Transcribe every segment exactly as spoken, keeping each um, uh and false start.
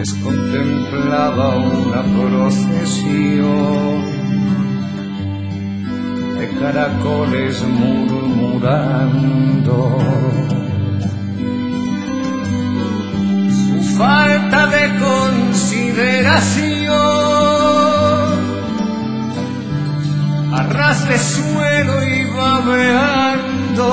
contemplaba una procesión de caracoles murmurando su falta de consideración, a ras de suelo y babeando,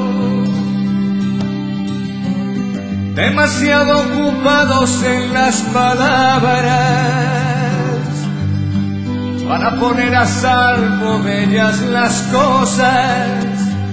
demasiado ocupados en las palabras para poner a salvo de ellas las cosas,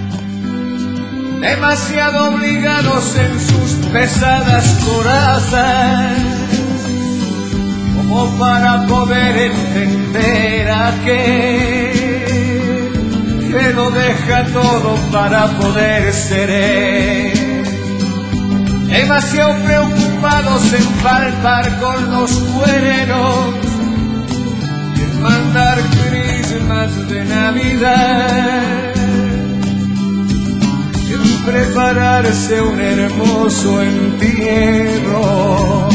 demasiado obligados en sus pesadas corazas como para poder entender a aquel que lo deja todo para poder ser él. Demasiado preocupados en palpar con los cuernos, en mandar crismas de Navidad, en prepararse un hermoso entierro.